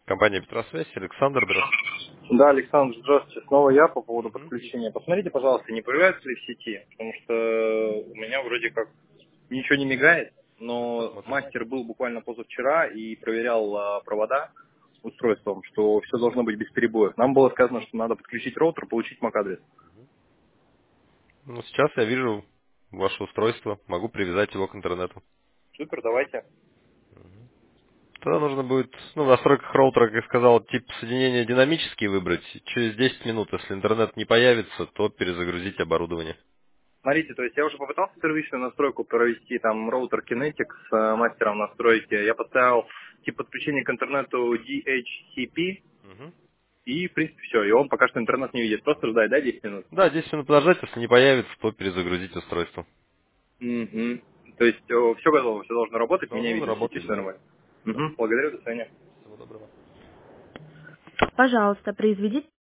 Компания Петросвязь, Александр, здравствуйте. Да, Александр, здравствуйте. Снова я по поводу Мгм. подключения. Посмотрите, пожалуйста, не появляется ли в сети, потому что у меня вроде как ничего не мигает, Сейчас но посмотрим. мастер был буквально позавчера и проверял провода устройством, что все должно быть без перебоев. Нам было сказано, что надо подключить роутер, получить MAC-адрес. Ну, сейчас я вижу ваше устройство, могу привязать его к интернету. Супер, давайте. Тогда нужно будет, в настройках роутера, как я сказал, тип соединения динамический выбрать. Через 10 минут, если интернет не появится, то перезагрузить оборудование. Смотрите, то есть я уже попытался первичную настройку провести, там роутер Kinetic с мастером настройки. Я поставил тип подключения к интернету DHCP, Мгм. и, в принципе, все. И он пока что интернет не видит. Просто ждать, да, 10 минут? Да, 10 минут подождать, если не появится, то перезагрузить устройство. Угу. То есть все готово, все должно работать, меня Должно видно в сети, заработать, все да. нормально. Да. Угу. Благодарю, до свидания. Всего доброго. Пожалуйста, произведите